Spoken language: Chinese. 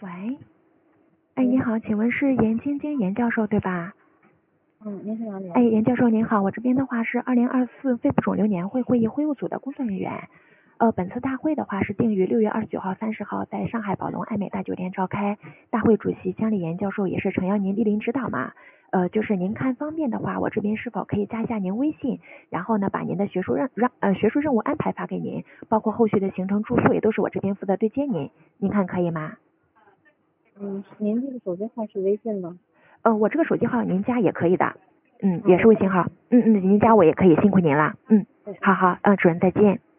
喂，哎，你好，请问是严晶晶严教授对吧？ 您是哪里？ 哎，严教授您好，我这边的话是2024肺部肿瘤年会会议会务组的工作人员。本次大会的话是定于6月29号、30号在上海宝龙爱美大酒店召开。大会主席姜立严教授也是诚邀您莅临指导嘛。就是您看方便的话，我这边是否可以加一下您微信，然后呢把您的学术任务安排发给您，包括后续的行程住宿也都是我这边负责对接您，您看可以吗？ 您这个手机号是微信吗？ 我这个手机号您加也可以的，也是微信号，您加我也可以，辛苦您了，好，主任再见。